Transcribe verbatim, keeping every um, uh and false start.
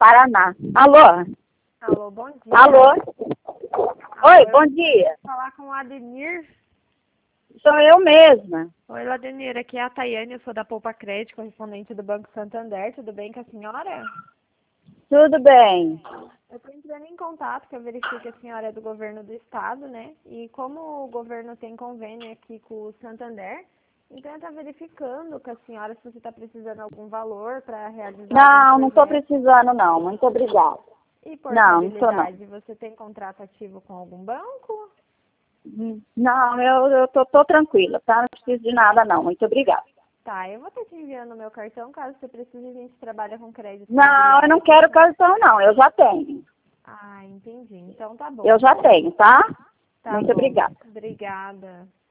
Paraná. Alô? Alô, bom dia. Alô? Oi, Alô, bom dia. Vou falar com o Adenir. Sou eu mesma. Oi, Adenir, aqui é a Tayane, eu sou da Poupa Crédito, correspondente do Banco Santander. Tudo bem com a senhora? Tudo bem. Eu estou entrando em contato, que eu verifico que a senhora é do governo do estado, né? E como o governo tem convênio aqui com o Santander, então eu estou verificando com a senhora se você está precisando de algum valor para realizar Não, algum não estou projeto. precisando não. Muito obrigada. E Não, não estou não. portabilidade, você tem contrato ativo com algum banco? Hum, Não, eu, eu tô, tô tranquila, tá? Não preciso de nada não. Muito obrigada. Tá, eu vou estar te enviando o meu cartão, caso você precise, a gente trabalha com crédito Não, eu não imobiliário quero também. cartão não. Eu já tenho. Ah, entendi. Então tá bom. Eu já tenho, tá? Tá Muito bom. obrigada. Obrigada.